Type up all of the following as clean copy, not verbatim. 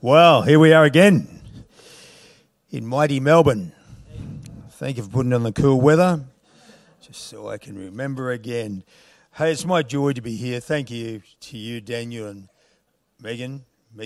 Well, here we are again in mighty Melbourne. Thank you for putting on the cool weather, just so I can remember again. Hey, it's my joy to be here. Thank you to you, Daniel and Megan.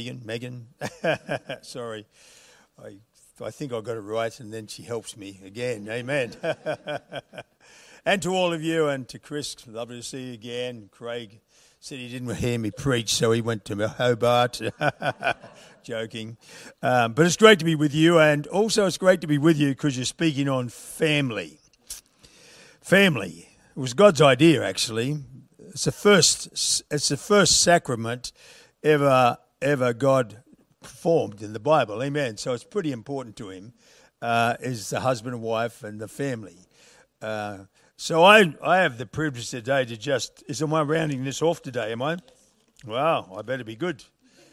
Sorry, I think I got it right, and then she helps me again. Amen. And to all of you, and to Chris, lovely to see you again. Craig said he didn't hear me preach, so he went to Hobart. Joking. But it's great to be with you, and also it's great to be with you because you're speaking on family. Family. It was God's idea, actually. It's the first sacrament ever God performed in the Bible. Amen. So it's pretty important to him, is the husband and wife and the family. So I have the privilege today to am I rounding this off today, am I? Wow, I better be good.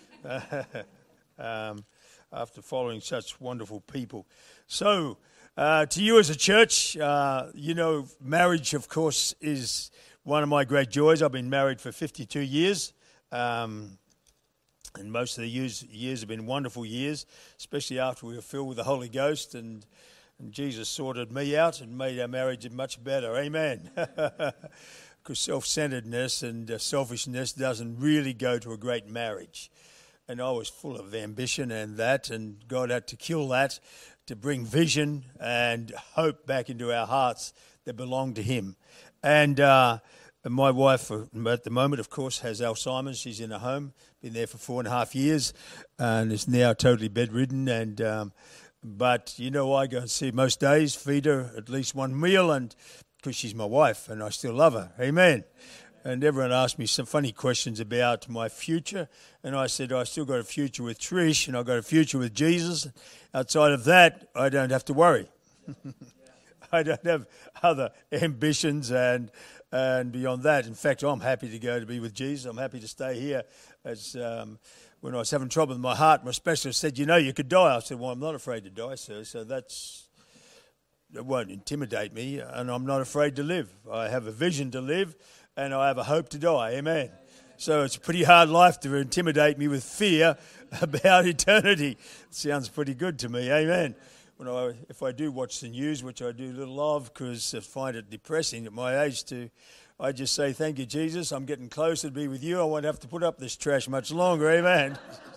After following such wonderful people. So, to you as a church, marriage, of course, is one of my great joys. I've been married for 52 years, and most of the years have been wonderful years, especially after we were filled with the Holy Ghost and Jesus sorted me out and made our marriage much better. Amen. Because self-centeredness and selfishness doesn't really go to a great marriage. And I was full of ambition and God had to kill that to bring vision and hope back into our hearts that belong to him. And my wife, at the moment, of course, has Alzheimer's. She's in a home, been there for 4.5 years, and is now totally bedridden. But, I go and see her most days, feed her at least one meal, and because she's my wife and I still love her. Amen. And everyone asked me some funny questions about my future. And I said, I still got a future with Trish and I've got a future with Jesus. Outside of that, I don't have to worry. I don't have other ambitions and beyond that. In fact, I'm happy to go to be with Jesus. I'm happy to stay here. As when I was having trouble with my heart, my specialist said, you could die. I said, well, I'm not afraid to die, sir. So that won't intimidate me, and I'm not afraid to live. I have a vision to live, and I have a hope to die. Amen. So it's a pretty hard life to intimidate me with fear about eternity. It sounds pretty good to me. Amen. If I do watch the news, which I do a little of because I find it depressing at my age I just say, thank you, Jesus. I'm getting closer to be with you. I won't have to put up this trash much longer. Amen.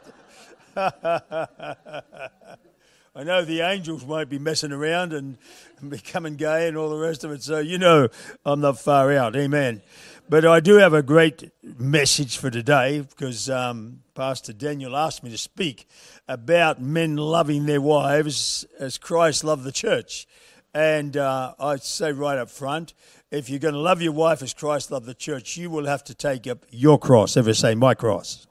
I know the angels won't be messing around and becoming gay and all the rest of it, so I'm not far out. Amen. But I do have a great message for today because Pastor Daniel asked me to speak about men loving their wives as Christ loved the church. And I say right up front, if you're going to love your wife as Christ loved the church, you will have to take up your cross. Ever say, my cross.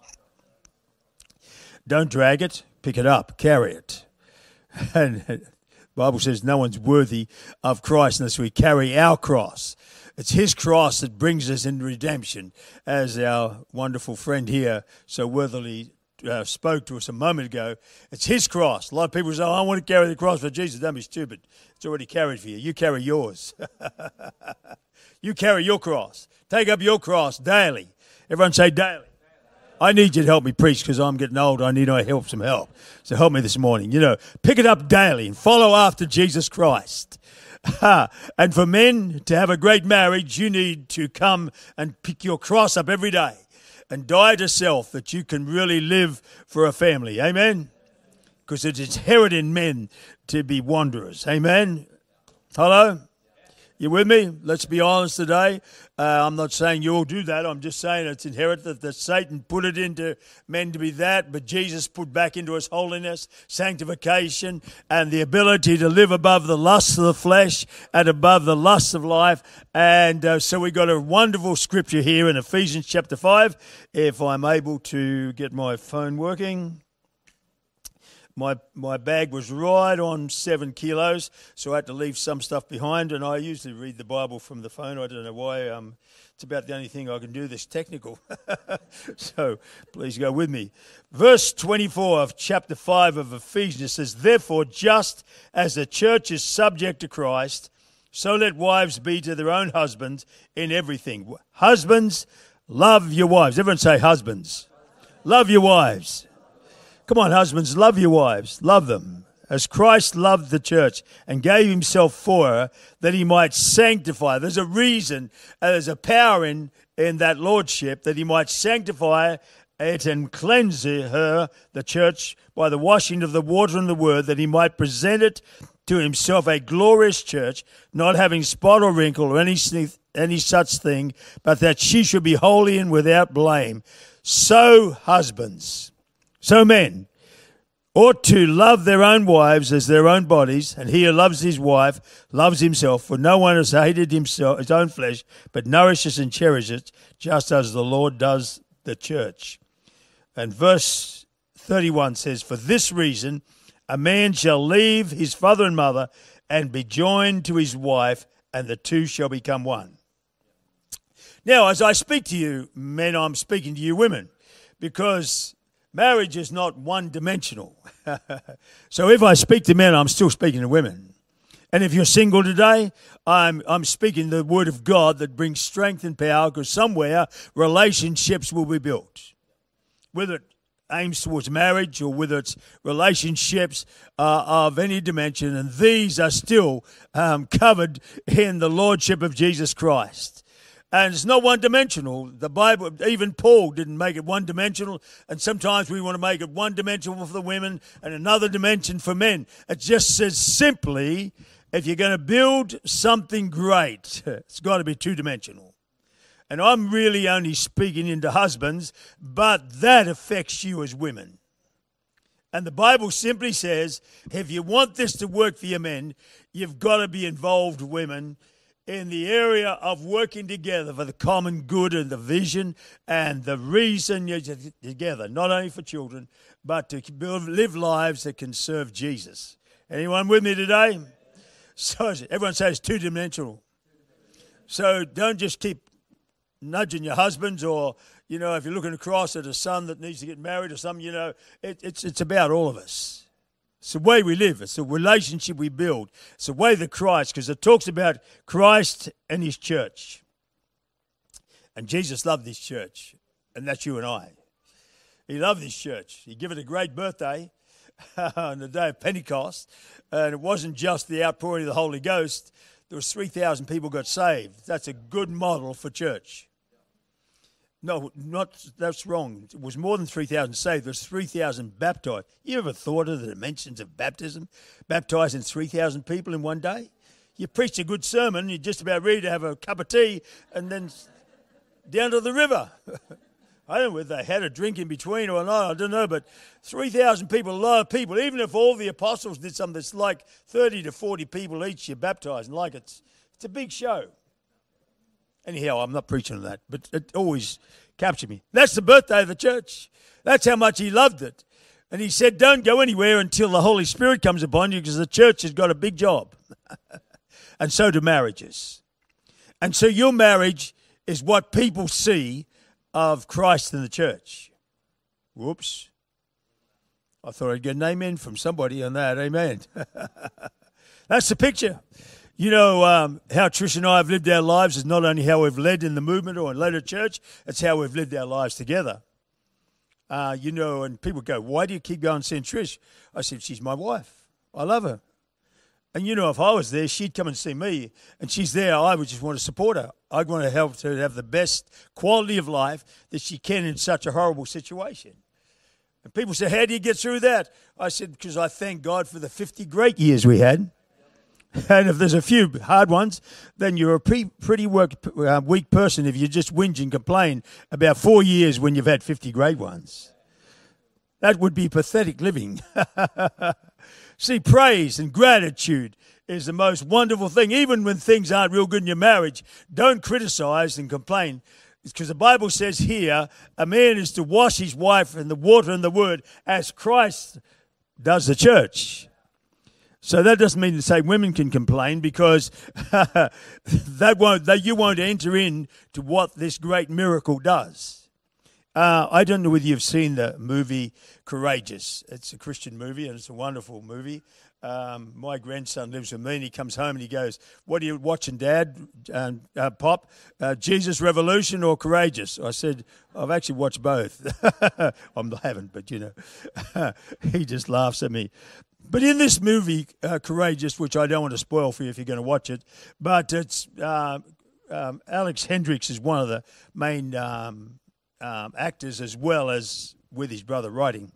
Don't drag it, pick it up, carry it. And the Bible says no one's worthy of Christ unless we carry our cross. It's his cross that brings us into redemption, as our wonderful friend here so worthily spoke to us a moment ago. It's his cross. A lot of people say, I want to carry the cross for Jesus. Don't be stupid. It's already carried for you. You carry yours. You carry your cross. Take up your cross daily. Everyone say daily. I need you to help me preach because I'm getting old. I need some help. So help me this morning. Pick it up daily and follow after Jesus Christ. And for men to have a great marriage, you need to come and pick your cross up every day and die to self that you can really live for a family. Amen? Because it's inherent in men to be wanderers. Amen? Hello? You with me? Let's be honest today. I'm not saying you all do that. I'm just saying it's inherent that Satan put it into men to be that, but Jesus put back into us holiness, sanctification, and the ability to live above the lusts of the flesh and above the lusts of life. And so we got a wonderful scripture here in Ephesians chapter 5. If I'm able to get my phone working. My bag was right on 7 kilos, so I had to leave some stuff behind, and I usually read the Bible from the phone. I don't know why. It's about the only thing I can do that's technical. So please go with me. Verse 24 of chapter 5 of Ephesians says, therefore, just as the church is subject to Christ, so let wives be to their own husbands in everything. Husbands, love your wives. Everyone say husbands. Love your wives. Come on, husbands, love your wives. Love them. As Christ loved the church and gave himself for her, that he might sanctify. There's a reason, there's a power in that lordship, that he might sanctify it and cleanse her, the church, by the washing of the water and the word, that he might present it to himself a glorious church, not having spot or wrinkle or any such thing, but that she should be holy and without blame. So husbands, so men, ought to love their own wives as their own bodies, and he who loves his wife loves himself. For no one has hated himself, his own flesh, but nourishes and cherishes it, just as the Lord does the church. And verse 31 says, for this reason a man shall leave his father and mother and be joined to his wife, and the two shall become one. Now, as I speak to you men, I'm speaking to you women, because marriage is not one-dimensional. So if I speak to men, I'm still speaking to women. And if you're single today, I'm speaking the word of God that brings strength and power, because somewhere relationships will be built. Whether it aims towards marriage or whether it's relationships of any dimension, and these are still covered in the Lordship of Jesus Christ. And it's not one-dimensional. The Bible, even Paul didn't make it one-dimensional, and sometimes we want to make it one-dimensional for the women and another dimension for men. It just says simply, if you're going to build something great, it's got to be two-dimensional. And I'm really only speaking into husbands, but that affects you as women. And the Bible simply says, if you want this to work for your men, you've got to be involved, women, in the area of working together for the common good and the vision and the reason you're together, not only for children, but to live lives that can serve Jesus. Anyone with me today? So everyone says two-dimensional. So don't just keep nudging your husbands, or, if you're looking across at a son that needs to get married or something, it's about all of us. It's the way we live. It's the relationship we build. It's the way that Christ, because it talks about Christ and his church. And Jesus loved this church, and that's you and I. He loved this church. He gave it a great birthday on the day of Pentecost, and it wasn't just the outpouring of the Holy Ghost. There was 3,000 people got saved. That's a good model for church. No, that's wrong. It was more than 3,000 saved. There was 3,000 baptized. You ever thought of the dimensions of baptism? Baptizing 3,000 people in one day? You preach a good sermon, you're just about ready to have a cup of tea, and then down to the river. I don't know whether they had a drink in between or not, I don't know, but 3,000 people, a lot of people. Even if all the apostles did something, it's like 30 to 40 people each you're baptizing. Like it's a big show. Anyhow, I'm not preaching on that, but it always captured me. That's the birthday of the church. That's how much he loved it. And he said, don't go anywhere until the Holy Spirit comes upon you, because the church has got a big job. And so do marriages. And so your marriage is what people see of Christ in the church. Whoops. I thought I'd get an amen from somebody on that. Amen. That's the picture. How Trish and I have lived our lives is not only how we've led in the movement or led a church, it's how we've lived our lives together. And people go, why do you keep going seeing Trish? I said, she's my wife. I love her. And if I was there, she'd come and see me, and she's there, I would just want to support her. I'd want to help her to have the best quality of life that she can in such a horrible situation. And people say, how do you get through that? I said, because I thank God for the 50 great years we had. And if there's a few hard ones, then you're a pretty weak person if you just whinge and complain about 4 years when you've had 50 great ones. That would be pathetic living. See, praise and gratitude is the most wonderful thing. Even when things aren't real good in your marriage, don't criticize and complain. Because the Bible says here, a man is to wash his wife in the water and the word as Christ does the church. So that doesn't mean to say women can complain, because you won't enter into what this great miracle does. I don't know whether you've seen the movie Courageous. It's a Christian movie, and it's a wonderful movie. My grandson lives with me, and he comes home and he goes, "What are you watching, Dad, Pop? Jesus Revolution or Courageous?" I said, "I've actually watched both." I haven't, but he just laughs at me. But in this movie, Courageous, which I don't want to spoil for you if you're going to watch it, but it's Alex Hendricks is one of the main actors, as well as with his brother writing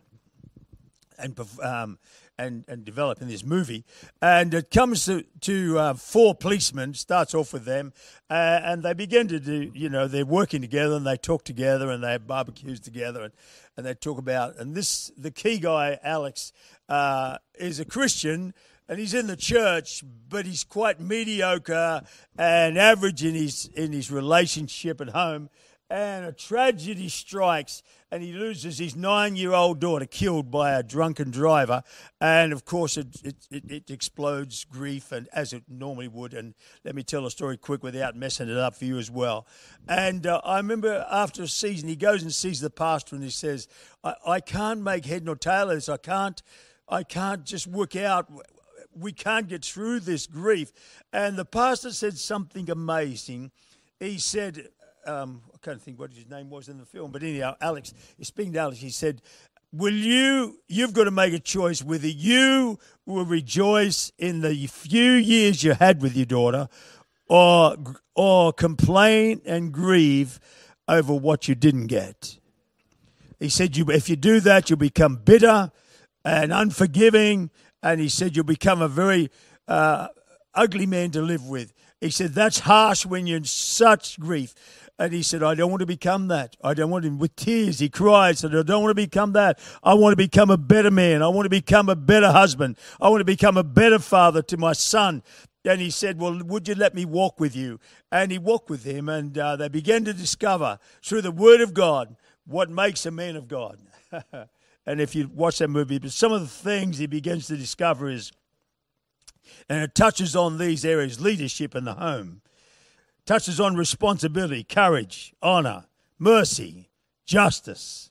and developing this movie. And it comes to four policemen, starts off with them, and they begin to do, they're working together and they talk together and they have barbecues together and they talk about, and the key guy, Alex, is a Christian, and he's in the church, but he's quite mediocre and average in his relationship at home. And a tragedy strikes, and he loses his 9-year-old daughter, killed by a drunken driver. And, of course, it explodes grief, and as it normally would. And let me tell a story quick without messing it up for you as well. And I remember after a season, he goes and sees the pastor, and he says, I can't make head nor tail of this. I can't just work out. We can't get through this grief. And the pastor said something amazing. He said, I can't think what his name was in the film, but anyhow, Alex, speaking to Alex, he said, you've got to make a choice whether you will rejoice in the few years you had with your daughter or complain and grieve over what you didn't get. He said, if you do that, you'll become bitter and unforgiving, and he said, you'll become a very ugly man to live with. He said, that's harsh when you're in such grief. And he said, I don't want to become that. I don't want him with tears. He cried, said, I don't want to become that. I want to become a better man. I want to become a better husband. I want to become a better father to my son. And he said, well, would you let me walk with you? And he walked with him, and they began to discover through the Word of God what makes a man of God. And if you watch that movie, but some of the things he begins to discover is, and it touches on these areas, leadership in the home, touches on responsibility, courage, honor, mercy, justice,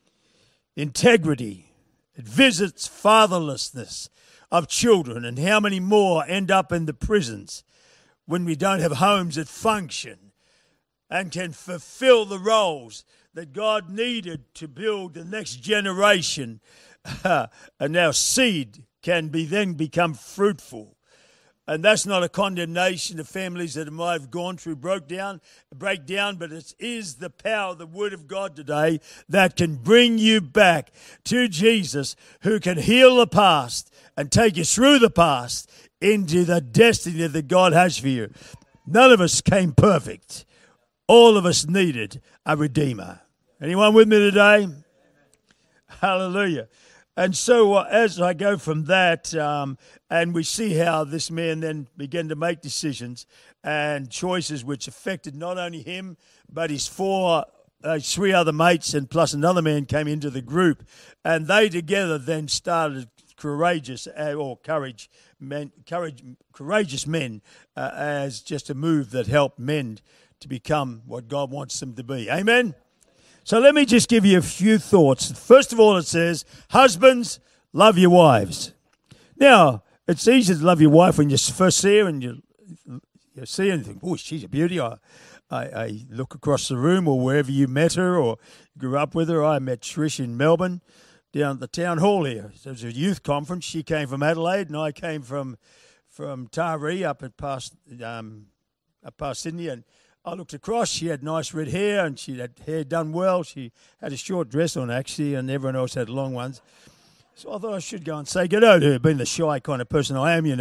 integrity. It visits fatherlessness of children, and how many more end up in the prisons when we don't have homes that function and can fulfill the roles that God needed to build the next generation. And our seed can then become fruitful. And that's not a condemnation to families that might have gone through breakdown, but it is the power of the Word of God today that can bring you back to Jesus, who can heal the past and take you through the past into the destiny that God has for you. None of us came perfect. All of us needed a Redeemer. Anyone with me today? Hallelujah. And so as I go from that, and we see how this man then began to make decisions and choices which affected not only him, but his three other mates, and plus another man came into the group. And they together then started Courageous Men as just a move that helped men to become what God wants them to be. Amen? So let me just give you a few thoughts. First of all, it says, husbands, love your wives. Now, it's easy to love your wife when you first see her and you see her and think, oh, she's a beauty. I look across the room or wherever you met her or grew up with her. I met Trish in Melbourne down at the town hall here. There was a youth conference. She came from Adelaide and I came from Taree up past Sydney, and I looked across. She had nice red hair, and she had hair done well. She had a short dress on, actually, and everyone else had long ones. So I thought I should go and say good day to her, being the shy kind of person I am,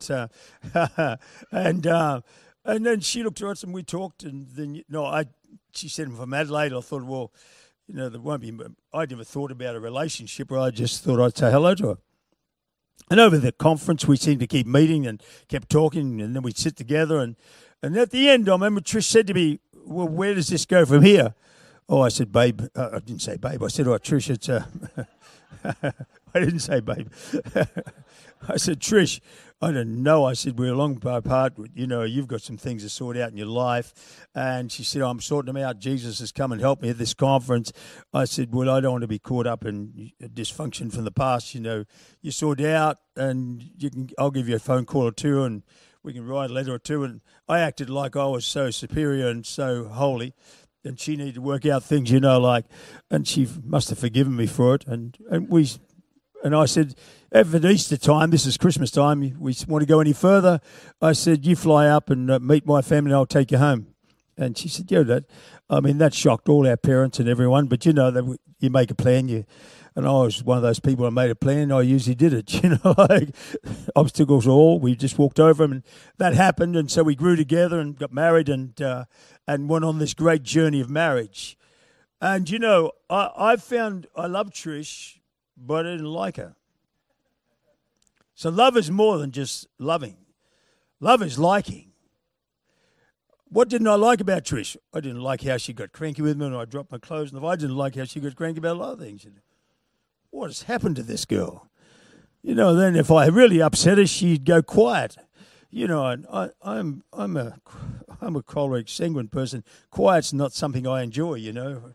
and then she looked at us and we talked, and then she said I'm from Adelaide. I thought, well, there won't be. I never thought about a relationship, or I just thought I'd say hello to her. And over the conference, we seemed to keep meeting and kept talking, and then we'd sit together. And at the end, I remember Trish said to me, well, where does this go from here? Oh, I said, babe. I didn't say babe. I said, oh, Trish, it's I didn't say babe. I said, Trish, I didn't know. I said, we're long apart. You know, you've got some things to sort out in your life. And she said, I'm sorting them out. Jesus has come and helped me at this conference. I said, well, I don't want to be caught up in dysfunction from the past. You know, you sort it out and I'll give you a phone call or two and we can write a letter or two. And I acted like I was so superior and so holy. And she needed to work out things, you know, like, and she must have forgiven me for it. And I said, if at Easter time, this is Christmas time, we want to go any further, I said, you fly up and meet my family and I'll take you home. And she said, yeah, that shocked all our parents and everyone. But, you know, you make a plan, and I was one of those people that made a plan. I usually did it, you know, like obstacles all. We just walked over them and that happened. And so we grew together and got married and went on this great journey of marriage. And, you know, I found I love Trish, but I didn't like her. So love is more than just loving. Love is liking. What didn't I like about Trish? I didn't like how she got cranky with me and I dropped my clothes. And I didn't like how she got cranky about a lot of things. What has happened to this girl? You know, then if I really upset her, she'd go quiet. You know, I'm a choleric, sanguine person. Quiet's not something I enjoy, you know.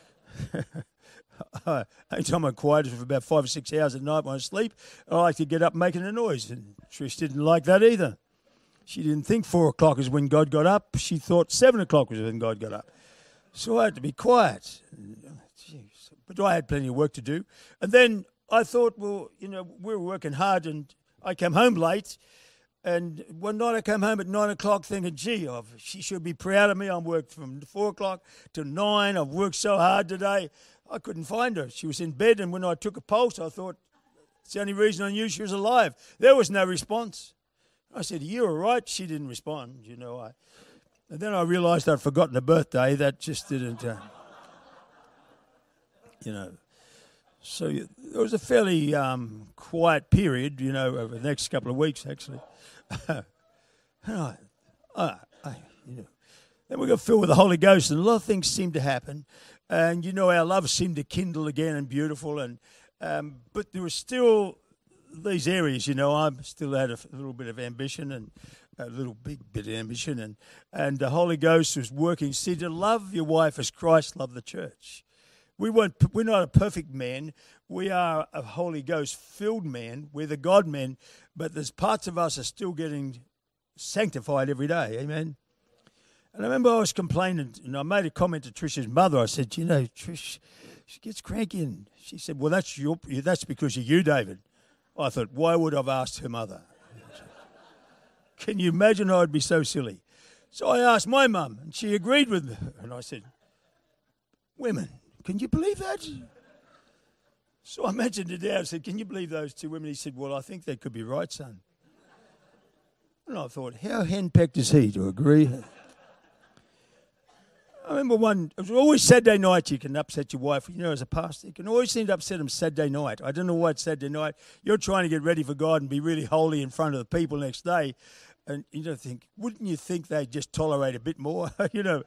Only time I'm quiet is for about 5 or 6 hours at night when I sleep. I like to get up making a noise. And Trish didn't like that either. She didn't think 4 o'clock is when God got up. She thought 7 o'clock was when God got up. So I had to be quiet. But I had plenty of work to do. And then I thought, well, you know, we were working hard and I came home late. And one night I came home at 9 o'clock thinking, gee, she should be proud of me. I worked from 4 o'clock to 9. I've worked so hard today. I couldn't find her. She was in bed, and when I took a pulse, I thought, it's the only reason I knew she was alive. There was no response. I said, you all right? She didn't respond, you know. And then I realised I'd forgotten her birthday. That just didn't, you know. So it was a fairly quiet period, you know, over the next couple of weeks, actually. And you know, then we got filled with the Holy Ghost, and a lot of things seemed to happen. And, you know, our love seemed to kindle again and beautiful. And but there were still these areas, you know, I still had a little bit of ambition and a little big bit of ambition. And the Holy Ghost was working. See, to love your wife as Christ loved the church. We're not a perfect man. We are a Holy Ghost-filled man. We're the God men. But there's parts of us are still getting sanctified every day. Amen. And I remember I was complaining, and I made a comment to Trish's mother. I said, you know, Trish, she gets cranky. And she said, well, that's because of you, David. I thought, why would I have asked her mother? Can you imagine I'd be so silly? So I asked my mum, and she agreed with me. And I said, women, can you believe that? So I mentioned to Dad, I said, can you believe those two women? He said, well, I think they could be right, son. And I thought, how henpecked is he to agree? I remember it was always Saturday night you can upset your wife. You know, as a pastor, you can always seem to upset them Saturday night. I don't know why it's Saturday night. You're trying to get ready for God and be really holy in front of the people next day. And you don't think, wouldn't you think they'd just tolerate a bit more? You know.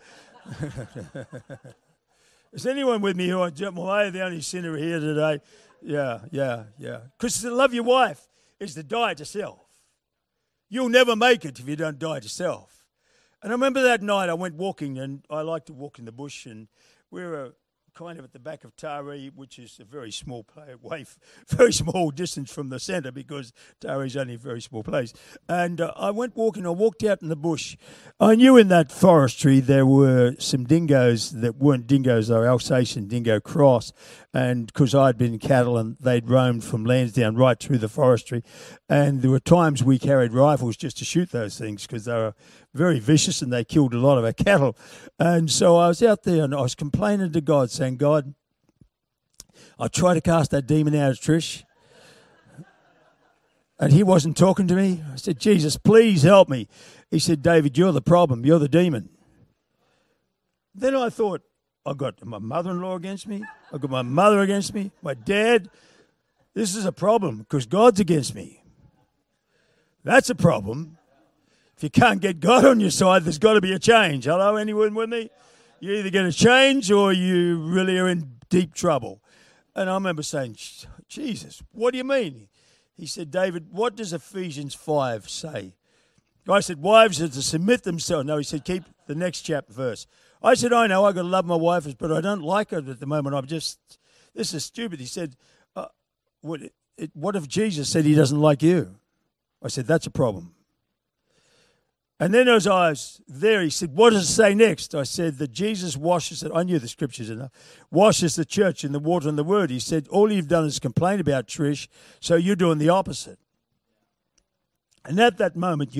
Is anyone with me who I jump away? The only sinner here today. Yeah. Because to love your wife is to die to self. You'll never make it if you don't die to self. And I remember that night I went walking, and I like to walk in the bush, and we were kind of at the back of Taree, which is a very small very small distance from the centre because Taree's only a very small place. And I went walking. I walked out in the bush. I knew in that forestry there were some dingoes that weren't dingoes, they were Alsatian dingo cross. And because I'd been cattle and they'd roamed from Lansdowne right through the forestry. And there were times we carried rifles just to shoot those things because they were very vicious and they killed a lot of our cattle. And so I was out there and I was complaining to God, saying, God, I tried to cast that demon out of Trish and he wasn't talking to me. I said, Jesus, please help me. He said, David, you're the problem. You're the demon. Then I thought, I've got my mother-in-law against me. I've got my mother against me. My dad. This is a problem because God's against me. That's a problem. If you can't get God on your side, there's got to be a change. Hello, anyone with me? You either get a change or you really are in deep trouble. And I remember saying, Jesus, what do you mean? He said, David, what does Ephesians 5 say? I said, wives are to submit themselves. No, he said, keep the next chapter verse. I said, I know, I've got to love my wife, but I don't like her at the moment. This is stupid. He said, what if Jesus said he doesn't like you? I said, that's a problem. And then as I was there, he said, what does it say next? I said that Jesus washes it. I knew the scriptures enough. Washes the church in the water and the word. He said, all you've done is complain about Trish, so you're doing the opposite. And at that moment,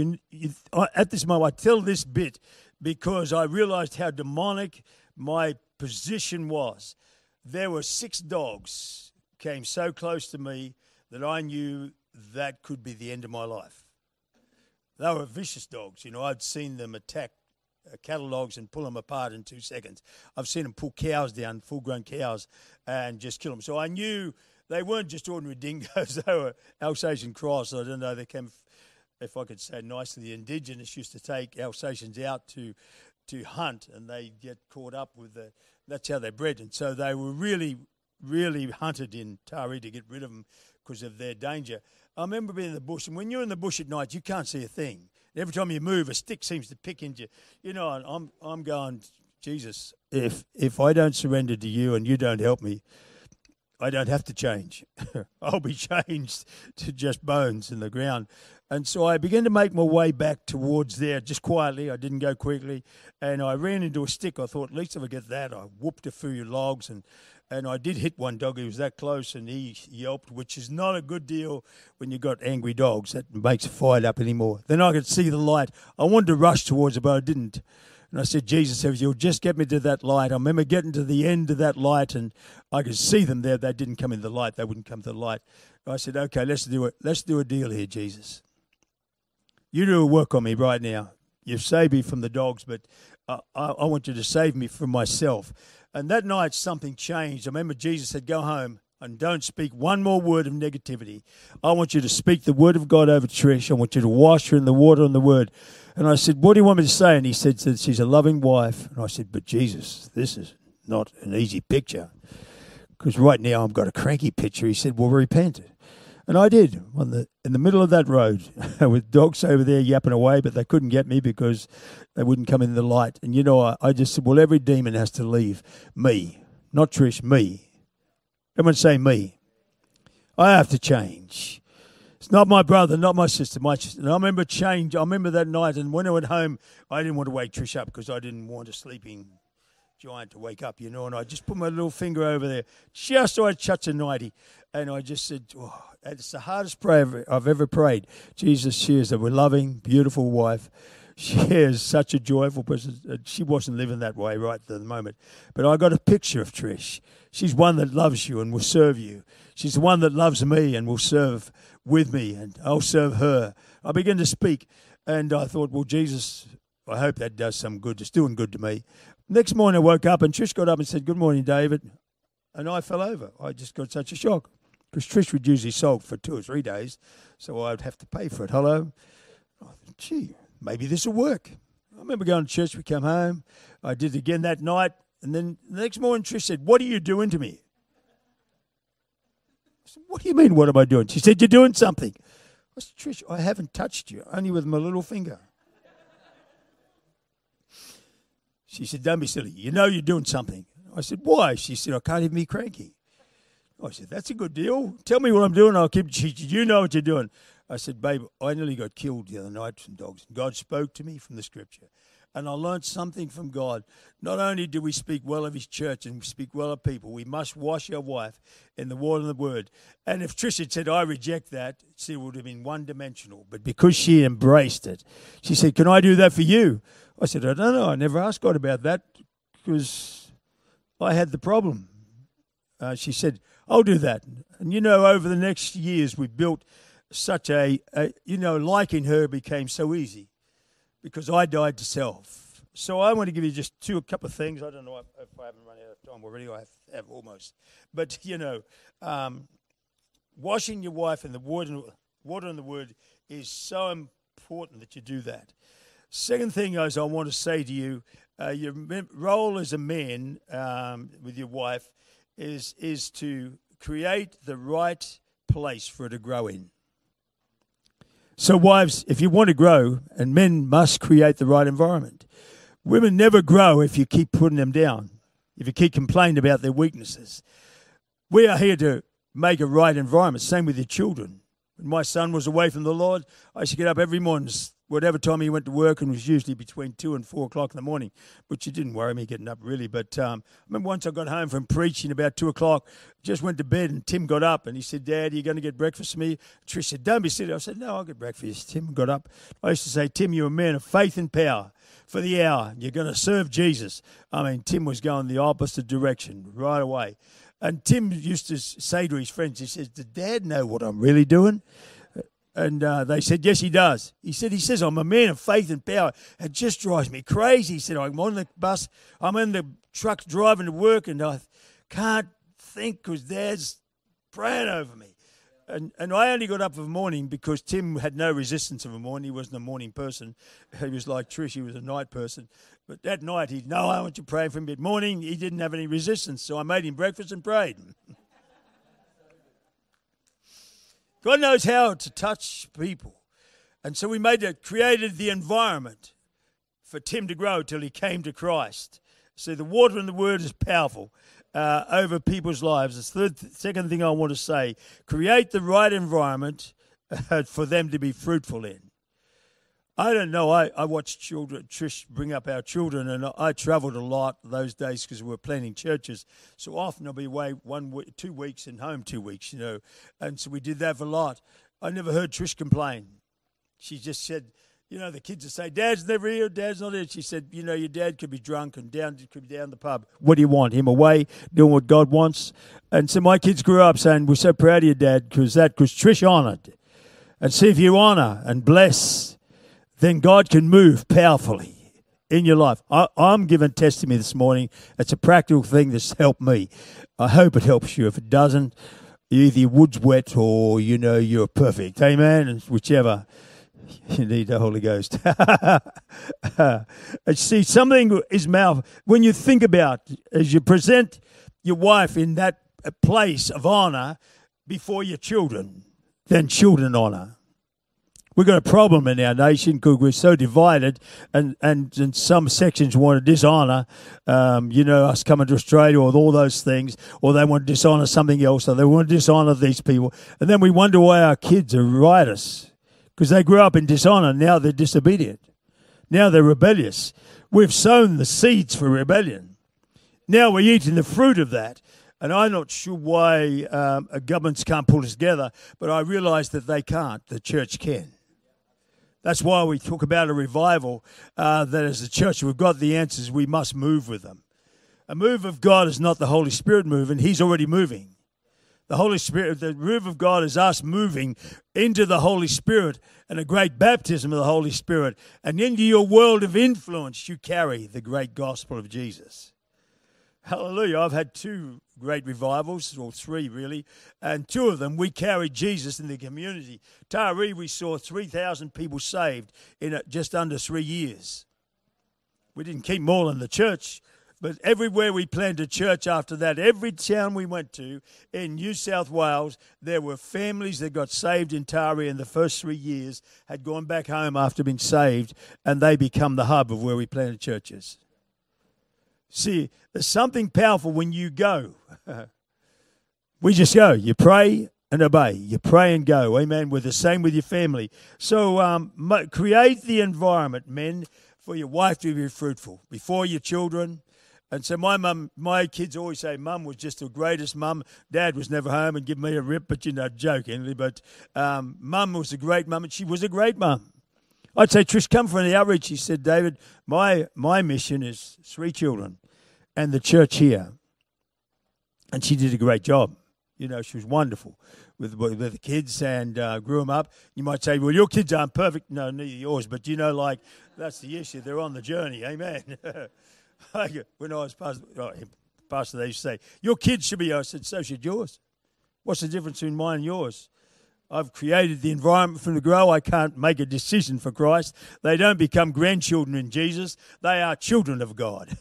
at this moment, I tell this bit because I realized how demonic my position was. There were 6 dogs came so close to me that I knew that could be the end of my life. They were vicious dogs. You know, I'd seen them attack cattle dogs and pull them apart in 2 seconds. I've seen them pull cows down, full-grown cows, and just kill them. So I knew they weren't just ordinary dingoes. They were Alsatian cross. I don't know, they came, if I could say nicely, the indigenous used to take Alsatians out to hunt, and they get caught up with that's how they bred. And so they were really, really hunted in Taree to get rid of them because of their danger. I remember being in the bush, and when you're in the bush at night, you can't see a thing. Every time you move, a stick seems to pick into you. You know, and I'm going, Jesus, if I don't surrender to you and you don't help me, I don't have to change. I'll be changed to just bones in the ground. And so I began to make my way back towards there, just quietly. I didn't go quickly. And I ran into a stick. I thought, at least if I get that, I whooped a few logs. And I did hit one dog. He was that close, and he yelped, which is not a good deal when you've got angry dogs. That makes it fired up anymore. Then I could see the light. I wanted to rush towards it, but I didn't. And I said, Jesus, if you'll just get me to that light. I remember getting to the end of that light, and I could see them there. They didn't come in the light. They wouldn't come to the light. I said, okay, let's do it. Let's do a deal here, Jesus. You do a work on me right now. You've saved me from the dogs, but I want you to save me from myself. And that night, something changed. I remember Jesus said, go home and don't speak one more word of negativity. I want you to speak the word of God over Trish. I want you to wash her in the water and the word. And I said, what do you want me to say? And he said that she's a loving wife. And I said, but Jesus, this is not an easy picture. Because right now I've got a cranky picture. He said, well, repent. And I did, in the middle of that road, with dogs over there yapping away, but they couldn't get me because they wouldn't come in the light. And, you know, I just said, well, every demon has to leave me, not Trish, me. Everyone say me. I have to change. It's not my brother, not my sister, And I remember change. I remember that night, and when I went home, I didn't want to wake Trish up because I didn't want a sleeping giant to wake up, you know, and I just put my little finger over there, just so I touch a 90, and I just said, oh, it's the hardest prayer I've ever prayed. Jesus, she is a loving, beautiful wife. She is such a joyful person. She wasn't living that way right at the moment. But I got a picture of Trish. She's one that loves you and will serve you. She's the one that loves me and will serve with me, and I'll serve her. I began to speak, and I thought, well, Jesus, I hope that does some good. It's doing good to me. Next morning I woke up and Trish got up and said, good morning, David. And I fell over. I just got such a shock because Trish would usually sulk for 2 or 3 days, so I'd have to pay for it. Hello? I thought, gee, maybe this will work. I remember going to church. We came home. I did it again that night. And then the next morning Trish said, what are you doing to me? I said, what do you mean, what am I doing? She said, you're doing something. I said, Trish, I haven't touched you, only with my little finger. She said, don't be silly. You know you're doing something. I said, why? She said, I can't even be cranky. I said, that's a good deal. Tell me what I'm doing. I'll keep. She said, you know what you're doing. I said, babe, I nearly got killed the other night from dogs. God spoke to me from the scripture. And I learned something from God. Not only do we speak well of his church and we speak well of people, we must wash our wife in the water and the word. And if Trish had said, I reject that, she would have been one-dimensional. But because she embraced it, she said, can I do that for you? I said, I don't know. I never asked God about that because I had the problem. She said, I'll do that. And, you know, over the next years, we built such liking her became so easy because I died to self. So I want to give you just a couple of things. I don't know if I haven't run out of time already. I have almost. But, washing your wife in the water and the word is so important that you do that. Second thing is I want to say to you, your role as a man with your wife is to create the right place for her to grow in. So wives, if you want to grow, and men must create the right environment. Women never grow if you keep putting them down, if you keep complaining about their weaknesses. We are here to make a right environment. Same with your children. When my son was away from the Lord, I used to get up every morning, whatever time he went to work, and it was usually between 2 and 4 o'clock in the morning, which it didn't worry me getting up really. But I remember once I got home from preaching about 2 o'clock, just went to bed, and Tim got up, and he said, "Dad, are you going to get breakfast for me?" Trish said, "Don't be silly." I said, "No, I'll get breakfast." Tim got up. I used to say, "Tim, you're a man of faith and power for the hour. You're going to serve Jesus." I mean, Tim was going the opposite direction right away. And Tim used to say to his friends, he says, "Does Dad know what I'm really doing?" And they said, "Yes, he does." He says, "I'm a man of faith and power. It just drives me crazy." He said, "I'm on the bus, I'm in the truck driving to work, and I can't think because Dad's praying over me." And I only got up in the morning because Tim had no resistance of a morning. He wasn't a morning person. He was like Trish, he was a night person. But that night, he'd know, "I want you to pray for him." But morning, he didn't have any resistance. So I made him breakfast and prayed. God knows how to touch people. And so we created the environment for Tim to grow till he came to Christ. See, the water and the word is powerful over people's lives. The second thing I want to say, create the right environment for them to be fruitful in. I don't know. I watched Trish bring up our children, and I travelled a lot those days because we were planning churches. So often I'll be away 2 weeks and home 2 weeks, And so we did that for a lot. I never heard Trish complain. She just said, the kids would say, "Dad's never here, Dad's not here." She said, "Your dad could be drunk and could be down the pub. What do you want? Him away, doing what God wants?" And so my kids grew up saying, "We're so proud of you, Dad, because Trish honoured." And see, if you honour and bless, then God can move powerfully in your life. I'm giving testimony this morning. It's a practical thing that's helped me. I hope it helps you. If it doesn't, either your wood's wet or you're perfect. Amen? And whichever. You need the Holy Ghost. See, something is mouth. When you think about, as you present your wife in that place of honour before your children, then children honour. We've got a problem in our nation because we're so divided, and in some sections want to dishonour, us coming to Australia or all those things, or they want to dishonour something else, or they want to dishonour these people. And then we wonder why our kids are riotous. Because they grew up in dishonour, now they're disobedient. Now they're rebellious. We've sown the seeds for rebellion. Now we're eating the fruit of that. And I'm not sure why governments can't pull us together, but I realise that they can't. The church can. That's why we talk about a revival, that as a church we've got the answers, we must move with them. A move of God is not the Holy Spirit moving, He's already moving. The Holy Spirit, the move of God is us moving into the Holy Spirit and a great baptism of the Holy Spirit. And into your world of influence, you carry the great gospel of Jesus. Hallelujah. I've had 2 great revivals, or 3 really, and 2 of them we carried Jesus in the community. Taree, we saw 3,000 people saved in just under 3 years. We didn't keep them all in the church. But everywhere we planted a church after that, every town we went to in New South Wales, there were families that got saved in Taree in the first 3 years, had gone back home after being saved, and they become the hub of where we planted churches. See, there's something powerful when you go. We just go. You pray and obey. You pray and go. Amen. We're the same with your family. So create the environment, men, for your wife to be fruitful before your children. And so my kids always say, "Mum was just the greatest mum. Dad was never home and give me a rip," but jokingly. But Mum was a great mum, and she was a great mum. I'd say, "Trish, come from the outreach." She said, "David, my mission is 3 children and the church here." And she did a great job. She was wonderful with the kids and grew them up. You might say, "Well, your kids aren't perfect." No, neither yours. But, that's the issue. They're on the journey. Amen. When I was pastor, they used to say, "Your kids should be," I said, "So should yours. What's the difference between mine and yours? I've created the environment for them to grow. I can't make a decision for Christ. They don't become grandchildren in Jesus. They are children of God."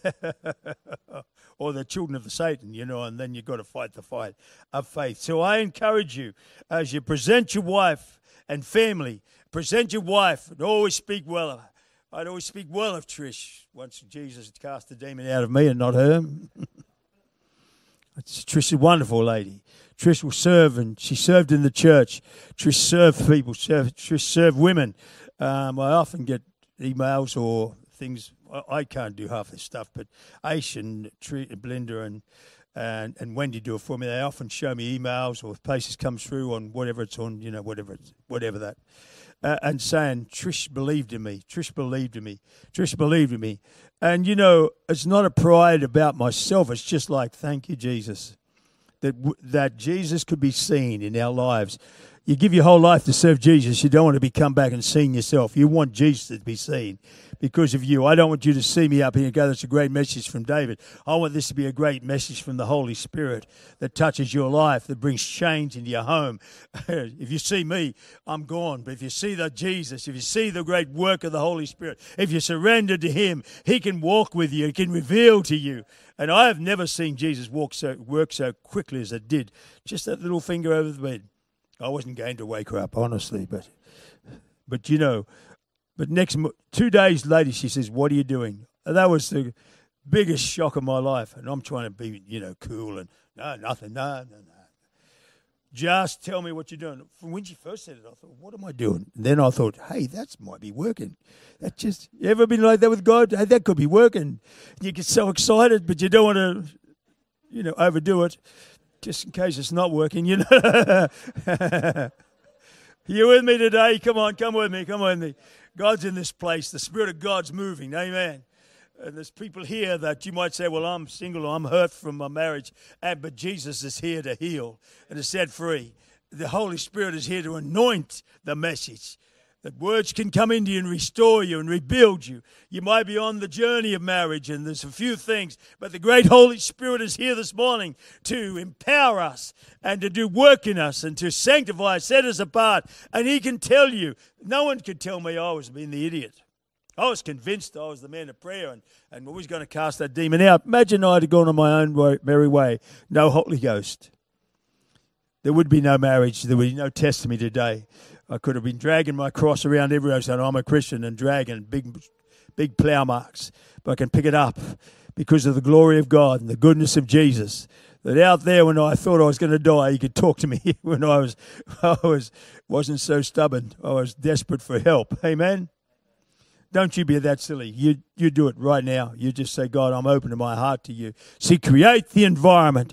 Or the children of the Satan, and then you've got to fight the fight of faith. So I encourage you, as you present your wife and family Present your wife and always speak well of her. I'd always speak well of Trish. Once Jesus cast the demon out of me and not her. Trish is a wonderful lady. Trish will serve, and she served in the church. Trish served people. Trish served women. I often get emails or things. I can't do half this stuff, but Aish and Belinda and Wendy do it for me. They often show me emails or places comes through on whatever it's on, whatever that. And saying, Trish believed in me. Trish believed in me. Trish believed in me. And, it's not a pride about myself. It's just like, thank you, Jesus, that Jesus could be seen in our lives. You give your whole life to serve Jesus. You don't want to be come back and seen yourself. You want Jesus to be seen because of you. I don't want you to see me up here and go, that's a great message from David. I want this to be a great message from the Holy Spirit that touches your life, that brings change into your home. If you see me, I'm gone. But if you see the Jesus, if you see the great work of the Holy Spirit, if you surrender to Him, He can walk with you. He can reveal to you. And I have never seen Jesus work so quickly as it did. Just that little finger over the bed. I wasn't going to wake her up, honestly, but 2 days later, she says, "What are you doing?" And that was the biggest shock of my life. And I'm trying to be, cool and no, nothing, no. Just tell me what you're doing. From when she first said it, I thought, what am I doing? And then I thought, hey, that might be working. You ever been like that with God? Hey, that could be working. You get so excited, but you don't want to, overdo it. Just in case it's not working, You with me today? Come on, come with me. God's in this place. The Spirit of God's moving. Amen. And there's people here that you might say, well, I'm single or I'm hurt from my marriage. But Jesus is here to heal and to set free. The Holy Spirit is here to anoint the message. That words can come into you and restore you and rebuild you. You might be on the journey of marriage and there's a few things, but the great Holy Spirit is here this morning to empower us and to do work in us and to sanctify us, set us apart. And He can tell you, no one could tell me I was being the idiot. I was convinced I was the man of prayer and always going to cast that demon out. Imagine I had gone on my own merry way, no Holy Ghost. There would be no marriage. There would be no testimony today. I could have been dragging my cross around everywhere saying I'm a Christian and dragging big plough marks. But I can pick it up because of the glory of God and the goodness of Jesus. That out there when I thought I was going to die, He could talk to me when I wasn't so stubborn. I was desperate for help. Amen? Don't you be that silly. You do it right now. You just say, God, I'm open to my heart to you. See, create the environment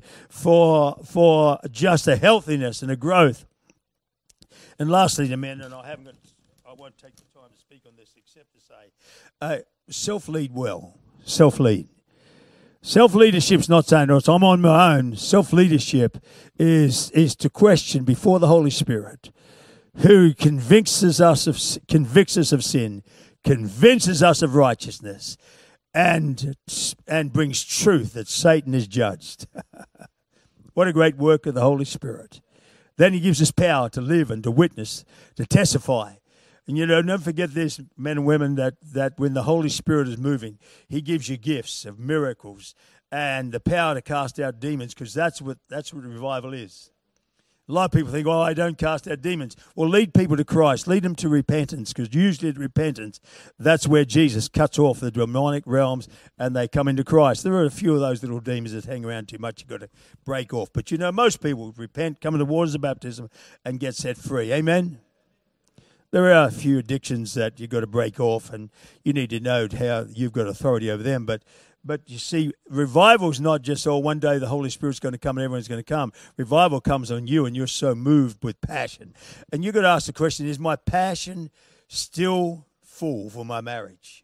for just a healthiness and a growth. And lastly, the men, and I won't take the time to speak on this except to say, self-lead well. Self-lead. Self-leadership's not saying, oh, I'm on my own. Self-leadership is to question before the Holy Spirit, who convicts us of sin, convinces us of righteousness, and brings truth that Satan is judged. What a great work of the Holy Spirit. Then He gives us power to live and to witness, to testify. And never forget this, men and women, that when the Holy Spirit is moving, He gives you gifts of miracles and the power to cast out demons, because that's what revival is. A lot of people think, I don't cast out demons. Well, lead people to Christ. Lead them to repentance, because usually at repentance, that's where Jesus cuts off the demonic realms and they come into Christ. There are a few of those little demons that hang around too much. You've got to break off. But most people repent, come in the waters of baptism and get set free. Amen? There are a few addictions that you've got to break off, and you need to know how you've got authority over them. But you see, revival's not just, one day the Holy Spirit's going to come and everyone's going to come. Revival comes on you and you're so moved with passion. And you've got to ask the question, is my passion still full for my marriage?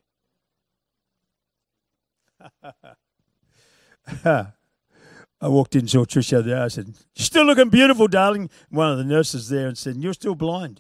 I walked in and saw Trish the other day. I said, you're still looking beautiful, darling. One of the nurses there and said, you're still blind.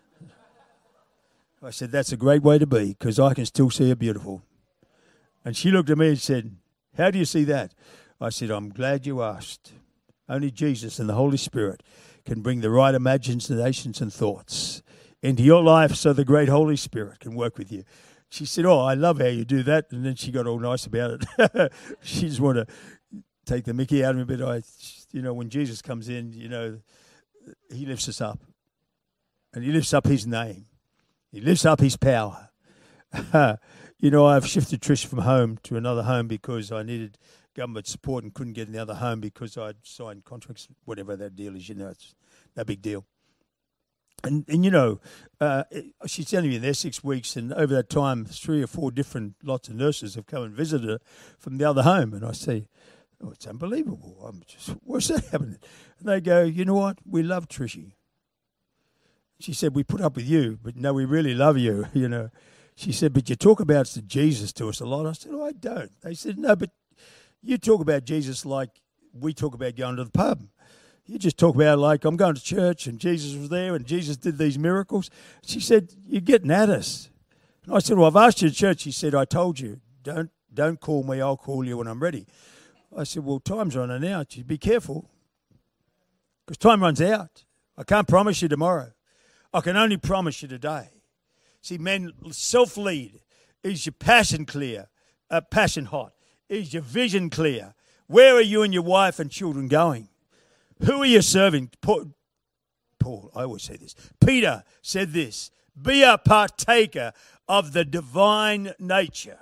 I said, that's a great way to be, because I can still see her beautiful. And she looked at me and said, how do you see that? I said, I'm glad you asked. Only Jesus and the Holy Spirit can bring the right imaginations and thoughts into your life so the great Holy Spirit can work with you. She said, I love how you do that. And then she got all nice about it. She just wanted to take the mickey out of me. But when Jesus comes in, He lifts us up. And He lifts up His name. He lifts up his power. I've shifted Trish from home to another home because I needed government support and couldn't get in the other home because I'd signed contracts, whatever that deal is, it's no big deal. And she's only been there 6 weeks, and over that time, 3 or 4 different lots of nurses have come and visited her from the other home. And I say, oh, it's unbelievable. What's that happening? And they go, you know what? We love Trishy. She said, we put up with you, but no, we really love you, She said, but you talk about Jesus to us a lot. I said, oh, I don't. They said, no, but you talk about Jesus like we talk about going to the pub. You just talk about like I'm going to church and Jesus was there and Jesus did these miracles. She said, you're getting at us. And I said, well, I've asked you to church. She said, I told you, don't call me. I'll call you when I'm ready. I said, well, time's running out. You be careful because time runs out. I can't promise you tomorrow. I can only promise you today. See, men, self-lead. Is your passion clear? Passion hot? Is your vision clear? Where are you and your wife and children going? Who are you serving? Paul, I always say this. Peter said this, be a partaker of the divine nature.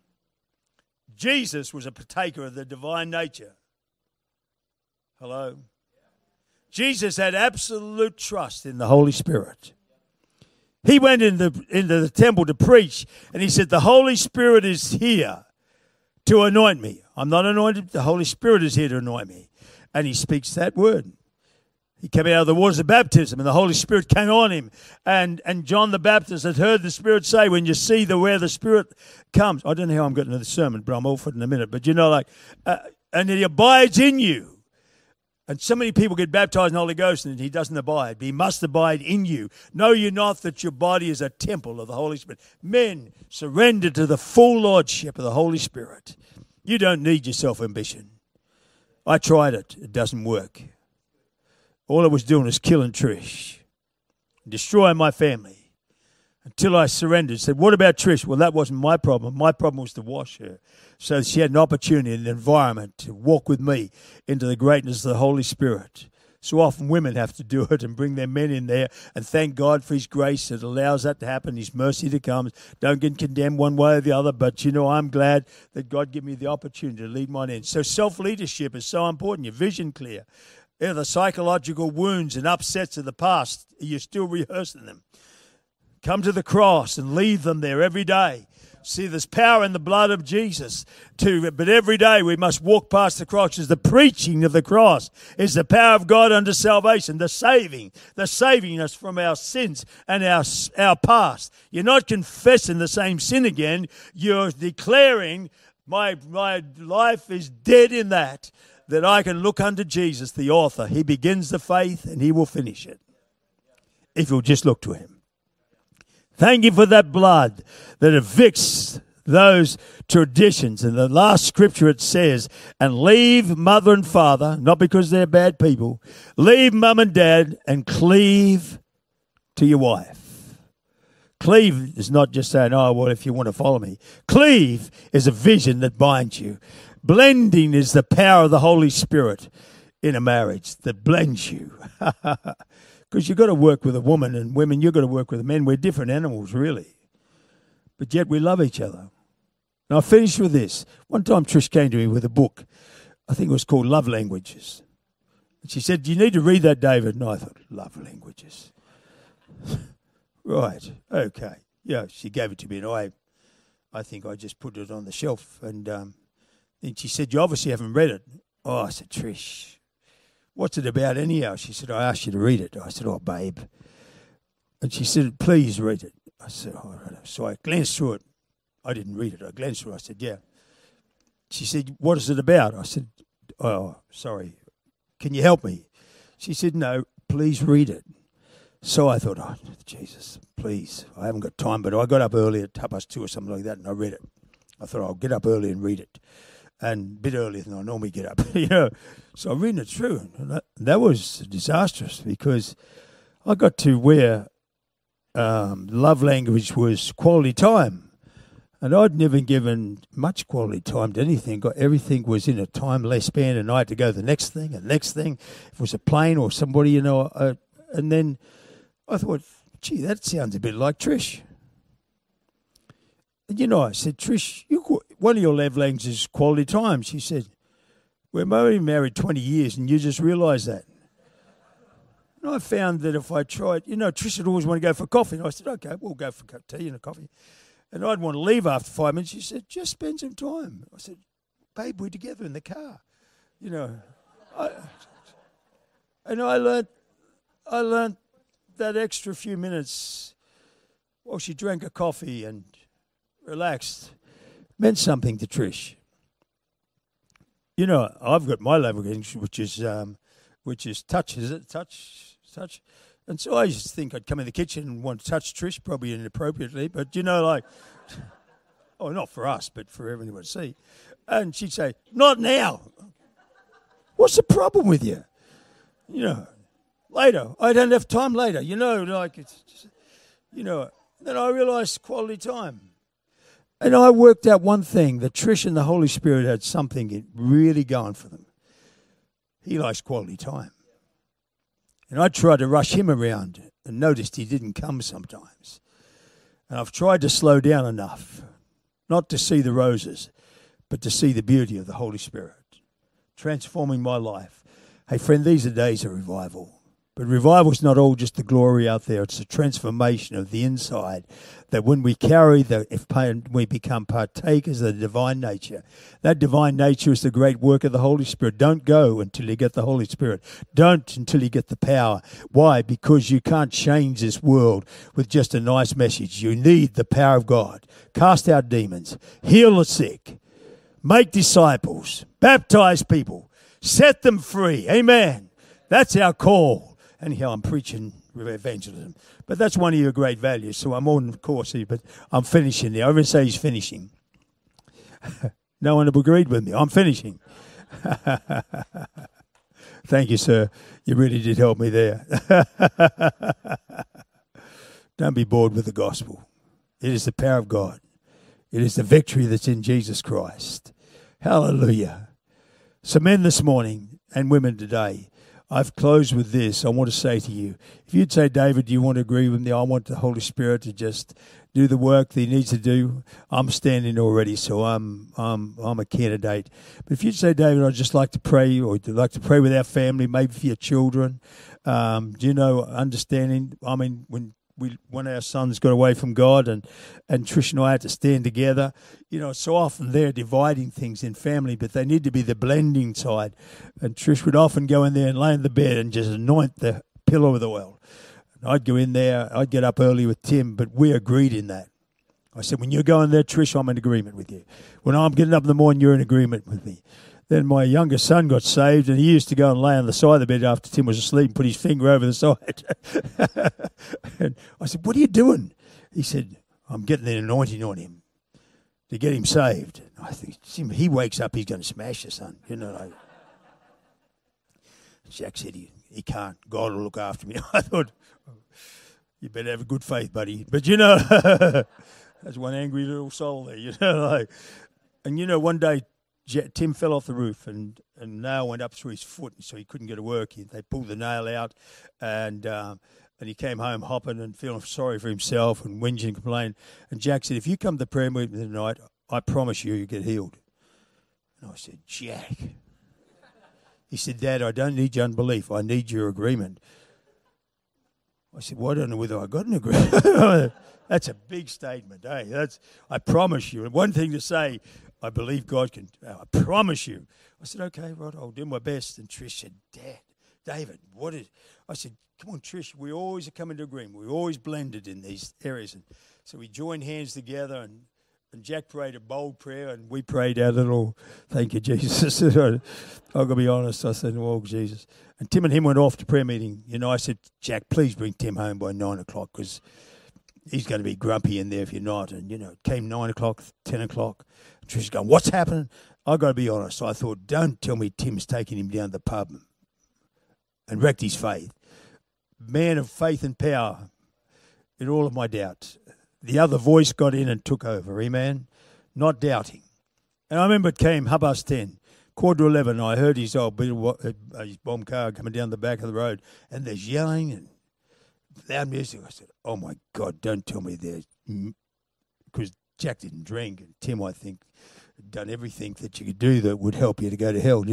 Jesus was a partaker of the divine nature. Hello? Jesus had absolute trust in the Holy Spirit. He went into the temple to preach, and he said, the Holy Spirit is here to anoint me. I'm not anointed. The Holy Spirit is here to anoint me. And he speaks that word. He came out of the waters of baptism, and the Holy Spirit came on him. And John the Baptist had heard the Spirit say, when you see where the Spirit comes. I don't know how I'm getting to the sermon, but I'm off it in a minute. But and he abides in you. And so many people get baptized in the Holy Ghost and he doesn't abide. But he must abide in you. Know you not that your body is a temple of the Holy Spirit. Men, surrender to the full lordship of the Holy Spirit. You don't need your self-ambition. I tried it. It doesn't work. All I was doing was killing Trish, destroying my family. Until I surrendered. Said, what about Trish? Well, that wasn't my problem. My problem was to wash her. So she had an opportunity and an environment to walk with me into the greatness of the Holy Spirit. So often women have to do it and bring their men in there and thank God for his grace that allows that to happen, his mercy to come. Don't get condemned one way or the other, but I'm glad that God gave me the opportunity to lead mine in. So self-leadership is so important. Your vision clear. The psychological wounds and upsets of the past, you're still rehearsing them. Come to the cross and leave them there every day. See, there's power in the blood of Jesus too, but every day we must walk past the cross. Because the preaching of the cross is the power of God unto salvation, the saving us from our sins and our past. You're not confessing the same sin again. You're declaring, my life is dead in that I can look unto Jesus, the author. He begins the faith and he will finish it. If you'll just look to him. Thank you for that blood that evicts those traditions. In the last scripture it says, and leave mother and father, not because they're bad people, leave mum and dad and cleave to your wife. Cleave is not just saying, oh, well, if you want to follow me. Cleave is a vision that binds you. Blending is the power of the Holy Spirit in a marriage that blends you. Because you've got to work with a woman, and women, you've got to work with men. We're different animals, really. But yet we love each other. And I'll finish with this. One time Trish came to me with a book. I think it was called Love Languages. And she said, you need to read that, David. And I thought, Love Languages. Right, okay. Yeah, she gave it to me, and I think I just put it on the shelf. And then she said, you obviously haven't read it. Oh, I said, Trish, what's it about anyhow? She said, I asked you to read it. I said, oh, babe. And she said, please read it. I said, oh, right. So I glanced through it. I didn't read it. I glanced through it. I said, yeah. She said, what is it about? I said, oh, sorry. Can you help me? She said, no, please read it. So I thought, oh, Jesus, please. I haven't got time. But I got up early at 2:30 or something like that, and I read it. I thought, I'll get up early and read it. And a bit earlier than I normally get up, So I'm reading it through. And that was disastrous because I got to where love language was quality time. And I'd never given much quality time to anything. Everything was in a time-less span, and I had to go to the next thing and next thing. If it was a plane or somebody, and then I thought, gee, that sounds a bit like Trish. And I said, Trish, one of your love languages is quality time. She said, we're only married 20 years and you just realised that. And I found that if I tried, Trish would always want to go for coffee. And I said, okay, we'll go for tea and a coffee. And I'd want to leave after 5 minutes. She said, just spend some time. I said, babe, we're together in the car. And I learned that extra few minutes while she drank a coffee and relaxed meant something to Trish. I've got my love language, which is touch. Is it touch? And so I used to think I'd come in the kitchen and want to touch Trish, probably inappropriately, but not for us, but for everyone to see. And she'd say, "Not now." What's the problem with you? Later. I don't have time later. It's just, Then I realised quality time. And I worked out one thing, that Trish and the Holy Spirit had something really going for them. He likes quality time. And I tried to rush him around and noticed he didn't come sometimes. And I've tried to slow down enough, not to see the roses, but to see the beauty of the Holy Spirit, transforming my life. Hey, friend, these are days of revival. But revival's not all just the glory out there. It's a transformation of the inside. That when we we become partakers of the divine nature. That divine nature is the great work of the Holy Spirit. Don't go until you get the Holy Spirit. Don't until you get the power. Why? Because you can't change this world with just a nice message. You need the power of God. Cast out demons. Heal the sick. Make disciples. Baptize people. Set them free. Amen. That's our call. Anyhow, I'm preaching evangelism. But that's one of your great values. So I'm on the course here, but I'm finishing there. I even say he's finishing. No one have agreed with me. I'm finishing. Thank you, sir. You really did help me there. Don't be bored with the gospel. It is the power of God. It is the victory that's in Jesus Christ. Hallelujah. So men this morning and women today, I've closed with this. I want to say to you, if you'd say, David, do you want to agree with me? I want the Holy Spirit to just do the work that he needs to do. I'm standing already, so I'm a candidate. But if you'd say, David, I'd just like to pray, or you'd like to pray with our family, maybe for your children. Understanding, when our sons got away from God and Trish and I had to stand together, so often they're dividing things in family, but they need to be the blending side. And Trish would often go in there and lay in the bed and just anoint the pillow with oil. And I'd go in there, I'd get up early with Tim, but we agreed in that. I said, when you're going there, Trish, I'm in agreement with you. When I'm getting up in the morning, you're in agreement with me. Then my youngest son got saved, and he used to go and lay on the side of the bed after Tim was asleep and put his finger over the side. And I said, what are you doing? He said, I'm getting the anointing on him to get him saved. I think, he wakes up, he's going to smash the son. Jack said, he can't. God will look after me. I thought, you better have a good faith, buddy. But, that's one angry little soul there, And, one day, Tim fell off the roof and a nail went up through his foot, so he couldn't get to work. They pulled the nail out, and he came home hopping and feeling sorry for himself and whinging and complaining. And Jack said, if you come to prayer meeting tonight, I promise you get healed. And I said, Jack. He said, Dad, I don't need your unbelief. I need your agreement. I said, well, I don't know whether I got an agreement. That's a big statement, eh? I promise you. And one thing to say, I believe God can, I promise you. I said, okay, right, I'll do my best. And Trish said, David, what is, I said, come on, Trish, we always come into agreement. We always blended in these areas. And so we joined hands together, and Jack prayed a bold prayer, and we prayed our little, thank you, Jesus. I've got to be honest. I said, oh, Jesus. And Tim and him went off to prayer meeting. I said, Jack, please bring Tim home by 9 o'clock, because he's going to be grumpy in there if you're not. And, it came 9 o'clock, 10 o'clock. Trish's going, what's happening? I've got to be honest. So I thought, don't tell me Tim's taking him down to the pub and wrecked his faith. Man of faith and power in all of my doubts. The other voice got in and took over, amen? Not doubting. And I remember it came 10:30, 11:15, I heard his bomb car coming down the back of the road, and there's yelling and loud music. I said, oh, my God, don't tell me there's... Because Jack didn't drink, and Tim, I think, had done everything that you could do that would help you to go to hell,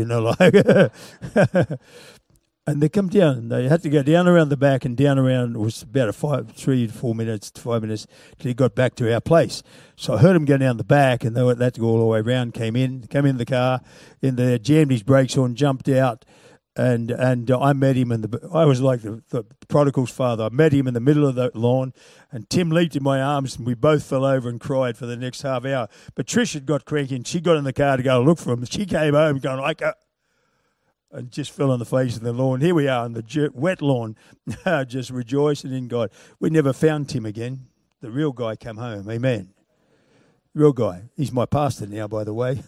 And they come down, and they had to go down around the back and down around. It was about 5 minutes till he got back to our place. So I heard him go down the back, and they had to go all the way around. Came in the car, in there, jammed his brakes on, jumped out, and I met him I was like the prodigal's father. I met him in the middle of the lawn, and Tim leaped in my arms, and we both fell over and cried for the next half hour. But Trish had got cranky, and she got in the car to go look for him. She came home going, and just fell on the face of the lawn. Here we are on the wet lawn, just rejoicing in God. We never found Tim again. The real guy came home. Amen. Real guy. He's my pastor now, by the way.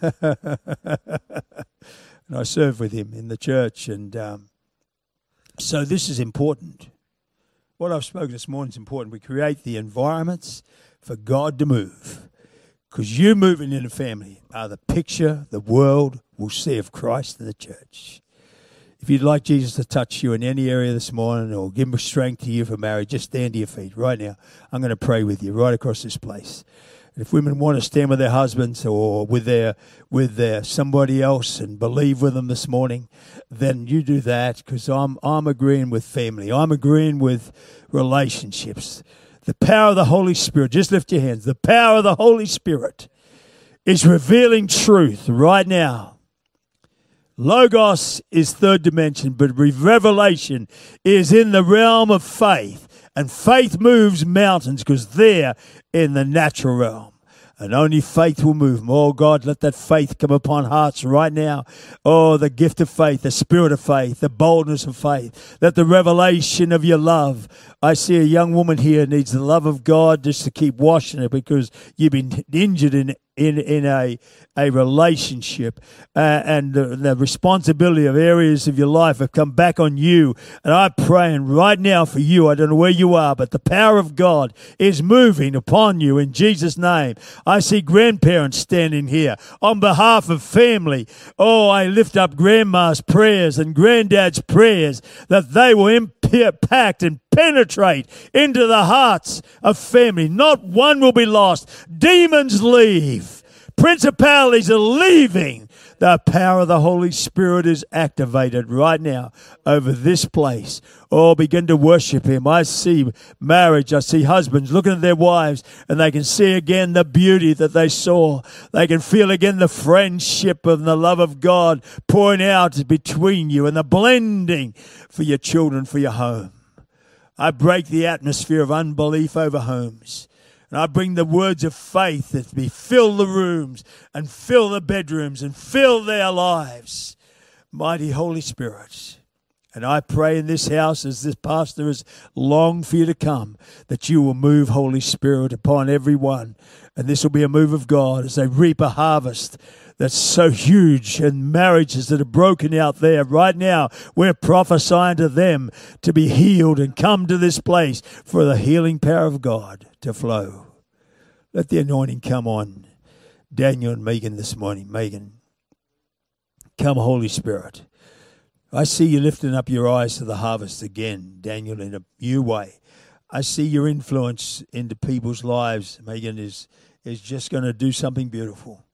And I serve with him in the church. And so this is important. What I've spoken this morning is important. We create the environments for God to move. Because you moving in a family are the picture the world will see of Christ in the church. If you'd like Jesus to touch you in any area this morning or give him strength to you for marriage, just stand to your feet right now. I'm going to pray with you right across this place. And if women want to stand with their husbands or with their somebody else and believe with them this morning, then you do that, because I'm agreeing with family. I'm agreeing with relationships. The power of the Holy Spirit, just lift your hands. The power of the Holy Spirit is revealing truth right now. Logos is third dimension, but revelation is in the realm of faith. And faith moves mountains because they're in the natural realm. And only faith will move them. Oh, God, let that faith come upon hearts right now. Oh, the gift of faith, the spirit of faith, the boldness of faith. Let the revelation of your love. I see a young woman here needs the love of God just to keep washing it, because you've been injured in a relationship, and the responsibility of areas of your life have come back on you. And I'm praying right now for you. I don't know where you are, but the power of God is moving upon you in Jesus' name. I see grandparents standing here on behalf of family. Oh, I lift up grandma's prayers and granddad's prayers that they will impact and penetrate into the hearts of family. Not one will be lost. Demons leave. Principalities are leaving. The power of the Holy Spirit is activated right now over this place. Oh, begin to worship him. I see marriage. I see husbands looking at their wives, and they can see again the beauty that they saw. They can feel again the friendship and the love of God pouring out between you, and the blending for your children, for your home. I break the atmosphere of unbelief over homes. And I bring the words of faith that fill the rooms and fill the bedrooms and fill their lives. Mighty Holy Spirit. And I pray in this house, as this pastor has longed for you to come, that you will move, Holy Spirit, upon everyone. And this will be a move of God as they reap a harvest that's so huge, and marriages that are broken out there right now. We're prophesying to them to be healed and come to this place for the healing power of God to flow. Let the anointing come on Daniel and Megan this morning. Megan, come, Holy Spirit. I see you lifting up your eyes to the harvest again, Daniel, in a new way. I see your influence into people's lives. Megan is just going to do something beautiful.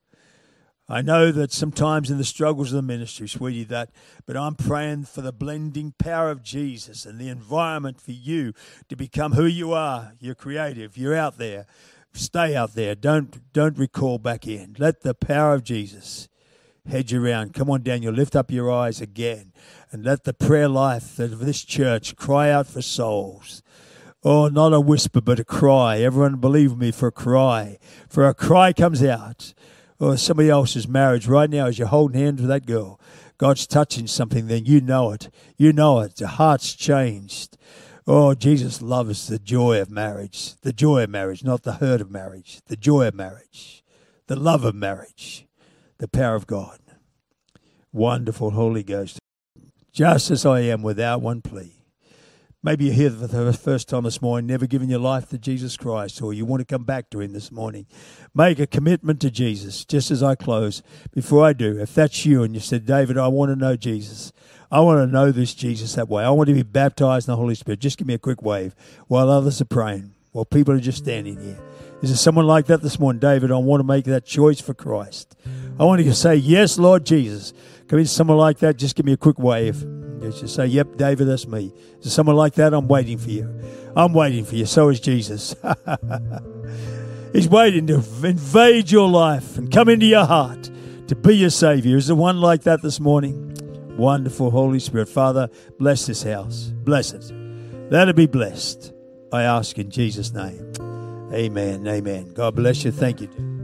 I know that sometimes in the struggles of the ministry, sweetie, but I'm praying for the blending power of Jesus and the environment for you to become who you are. You're creative. You're out there. Stay out there. Don't recall back in. Let the power of Jesus hedge around. Come on, Daniel, lift up your eyes again, and let the prayer life of this church cry out for souls. Oh, not a whisper, but a cry. Everyone believe me, for a cry. For a cry comes out. Or somebody else's marriage right now as you're holding hands with that girl. God's touching something, then you know it. You know it. The heart's changed. Oh, Jesus loves the joy of marriage. The joy of marriage, not the hurt of marriage. The joy of marriage. The love of marriage. The power of God. Wonderful Holy Ghost. Just as I am, without one plea. Maybe you're here for the first time this morning, never given your life to Jesus Christ, or you want to come back to him this morning. Make a commitment to Jesus, just as I close. Before I do, if that's you and you said, David, I want to know Jesus. I want to know this Jesus that way. I want to be baptized in the Holy Spirit. Just give me a quick wave while others are praying, while people are just standing here. Is there someone like that this morning? David, I want to make that choice for Christ. I want to say, yes, Lord Jesus. Come in, someone like that, just give me a quick wave. Just say, yep, David, that's me. Is there someone like that? I'm waiting for you. I'm waiting for you. So is Jesus. He's waiting to invade your life and come into your heart to be your Savior. Is there one like that this morning? Wonderful Holy Spirit. Father, bless this house. Bless it. Let it be blessed. I ask in Jesus' name. Amen. Amen. God bless you. Thank you.